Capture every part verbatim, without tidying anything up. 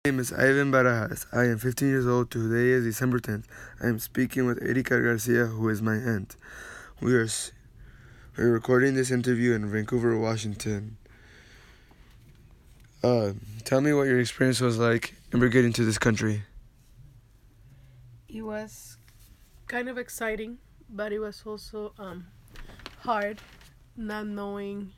My name is Ivan Barajas. I am fifteen years old. Today is December tenth. I am speaking with Erika Garcia, who is my aunt. We are s- we're recording this interview in Vancouver, Washington. Uh, tell me what your experience was like immigrating to this country. It was kind of exciting, but it was also um, hard not knowing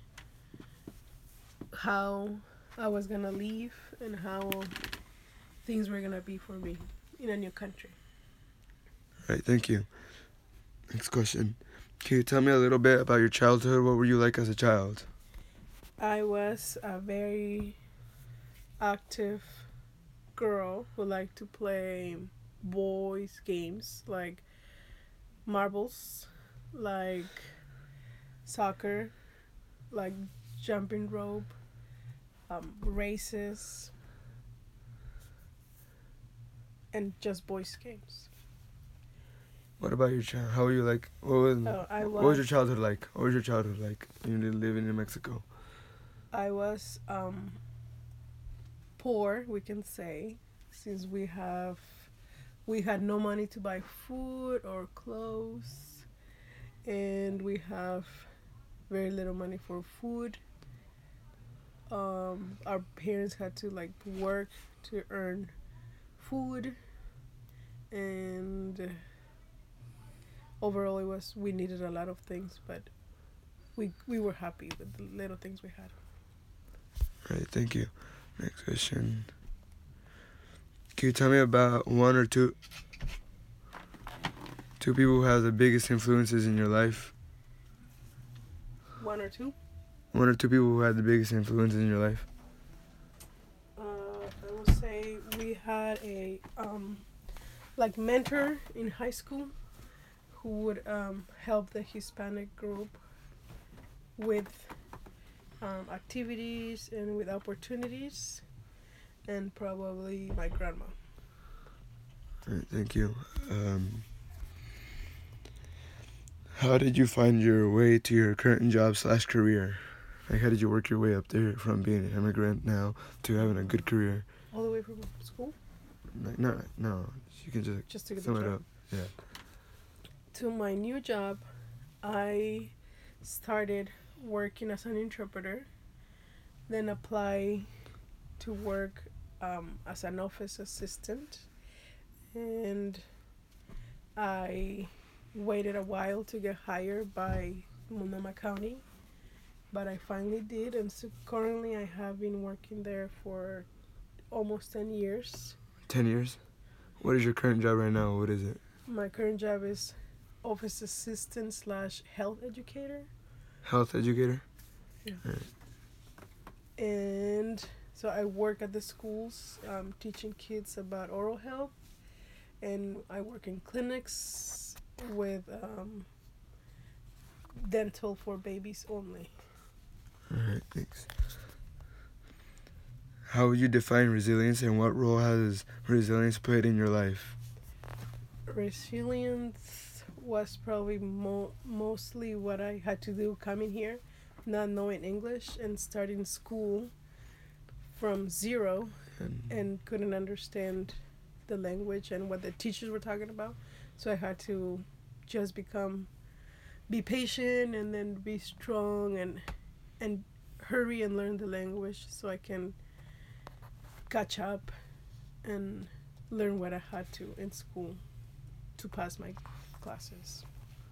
how I was gonna leave and how things were gonna be for me in a new country. All right, thank you. Next question. Can you tell me a little bit about your childhood? What were you like as a child? I was a very active girl who liked to play boys games like marbles, like soccer, like jumping rope, um, races, and just boys games. What about your child? How were you like? What was, Oh, I what was your was childhood like? What was your childhood like? You living in Mexico. I was um, poor, we can say, since we have we had no money to buy food or clothes, and we have very little money for food. Um, our parents had to like work to earn food, and overall, it was we needed a lot of things, but we we were happy with the little things we had. All right, thank you. Next question. Can you tell me about one or two two people who have the biggest influences in your life? One or two. One or two people who had the biggest influences in your life? Uh, I will say we had a um, like mentor in high school who would um, help the Hispanic group with um, activities and with opportunities, and probably my grandma. All right, thank you. Um, how did you find your way to your current job slash career? Like, how did you work your way up there from being an immigrant now to having a good career? All the way from school Like, no, no, you can just just to get the sum it job. up. Yeah. To my new job, I started working as an interpreter, then apply to work um, as an office assistant, and I waited a while to get hired by Multnomah County, but I finally did, and so currently I have been working there for almost ten years. Ten years. What is your current job right now? What is it? My current job is office assistant slash health educator, Health educator. yeah. All right. And so I work at the schools um, teaching kids about oral health, and I work in clinics with um, dental for babies only. All right. Thanks. How would you define resilience, and what role has resilience played in your life? Resilience was probably mo- mostly what I had to do coming here, not knowing English and starting school from zero And and couldn't understand the language and what the teachers were talking about. So I had to just become be patient and then be strong and and hurry and learn the language so I can catch up and learn what I had to in school to pass my classes.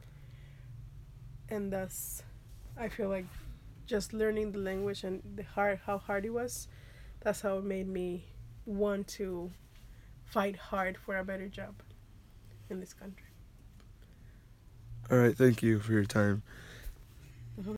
And that's I feel like just learning the language and the hard how hard it was, that's how it made me want to fight hard for a better job in this country. all right, thank you for your time.